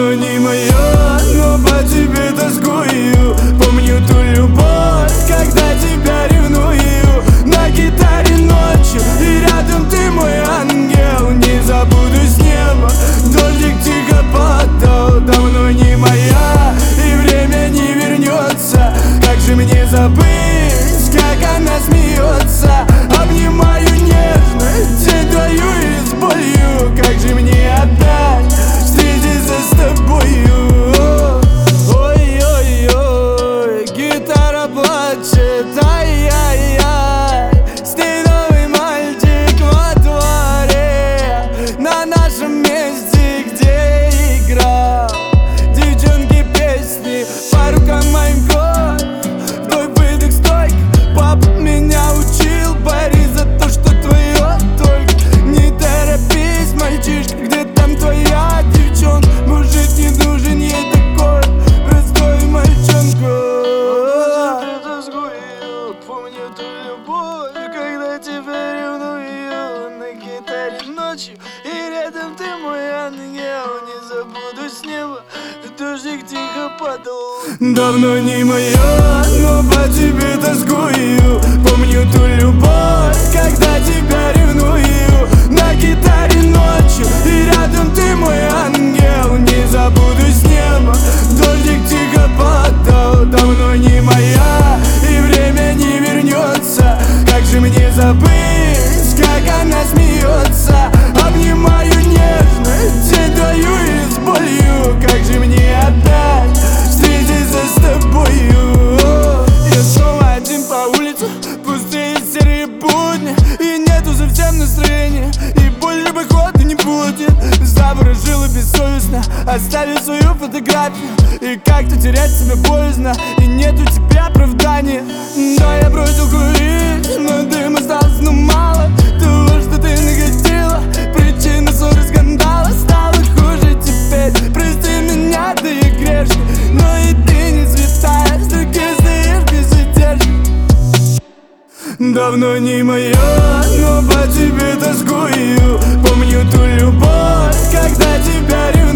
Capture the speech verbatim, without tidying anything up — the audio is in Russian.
Давно не мое, но по тебе тоскую. Помню ту любовь, когда тебя ревную. На гитаре ночью, и рядом ты мой ангел. Не забуду с неба, дождик тихо падал. Давно не моя, и время не вернется. Как же мне забыть, как она смеется? Обнимаю нежно, день твою и с болью. Как же мне отдать, встретиться с тобою? Ой-ой-ой, гитара плачет, ай-яй-яй. С ней новый мальчик во дворе, на нашем месте, где играл. Девчонки песни по рукам моим год. Вдох-выдох стойк, папа меня учил. Борись за то, что твое только. Не торопись, мальчишка, где там твоя девчонка? Мужик не нужен ей такой простой мальчонка. Помню ту любовь, когда тебя ревную. На гитаре ночью, и рядом ты мой ангел. Не забуду с неба, дождик тихо падал. Давно не мое, но по тебе тоскую. Помню ту любовь, когда тебя ревную. На гитаре ночью, и рядом ты мой ангел. Не забуду с неба, дождик тихо падал. Давно не моя, и время не вернется. Как же мне забыть, как она смеется? Обнимаю нежно, день твою и с болью. Как же мне отдать, встретиться с тобою? Я снова один по улице, пустые серые будни. И нету совсем настроения, и больше походу не будет. Заворожила бессовестно, оставив свою фотографию. И как-то терять себя боязно, и нету тебе оправдания. Да, я бросил курить, но дым остался, ну мало того, что ты наготила. Причина ссоры, скандала стала хуже теперь. Прости меня, ты и грешный, но и ты не святая. С другим стоишь безудержно. Давно не мое, но по тебе тоскую. Помню ту любовь, когда тебя ревную.